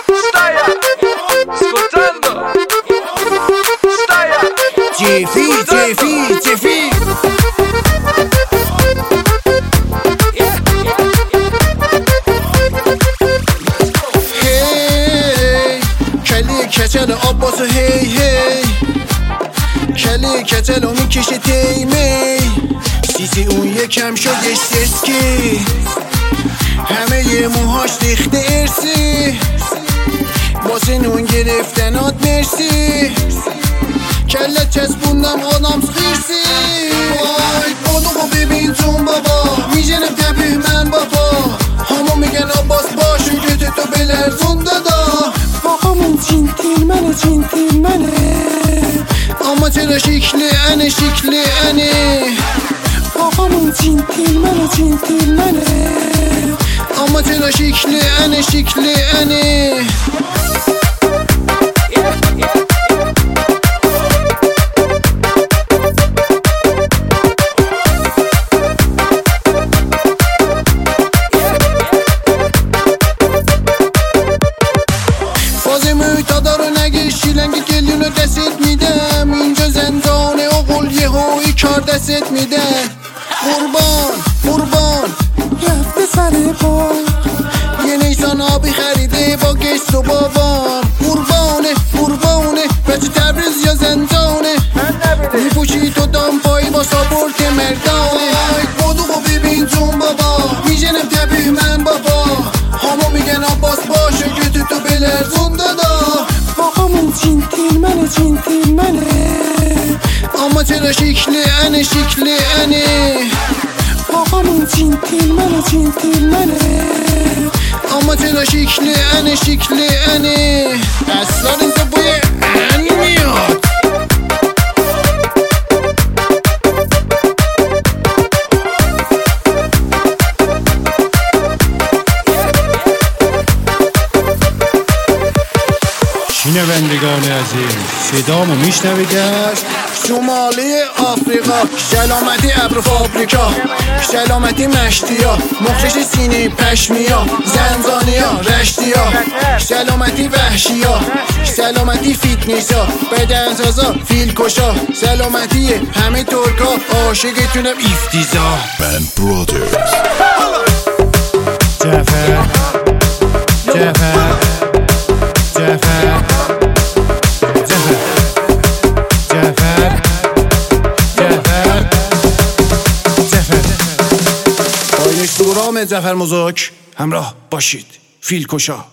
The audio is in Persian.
جفی کلی کچل آباسو هی کلی کچل میکشه تیمی سیسی اون یکم شدش سسکی همه یه موهاش ریخته ارسی واسه نون گرفتنات مرسی کله چسبوندم آدم خیرسی وای بادو ببین جون بابا میجنم تبه من بابا همون میگن آباس باشون که تو بلرزون دادا آقامون چینتیل منه اما چرا شکل انه آقامون چینتیل منه اما چرا شکل انه شیلنگ گلیونو دستت میدم اینجا زندانه اقل یه هایی کار دستت میدم قربان رفته سر پا یه نیسان آبی خریده با گشت و بابام قربانه بچه تبریز یا زندانه میپوشی تو دامپایی با ساپورت مردانه بادو ببین جون بابا میجنم تبیه من بابا همو میگن آباس باشه که تو بلرزون دادا آقامون چینتیل منه اما چرا شکل انه آقامون چینتیل منه اما چرا شکل انه اصلا این تو بوی ان میاد شنوندگان عزیز صدامو میشنوید از شمالی آفریقا سلامتی ابر فابریکا سلامتی مشتیا مخرج سینه پشمیا زنزانیا رشتیا سلامتی وحشیا سلامتی فیتنیسا بدنسازا فیل کشا سلامتی همه ترکا عاشقتونم ایفتیزا بند برادرز جعفر دورام جعفر مزاک همراه باشید فیل کشا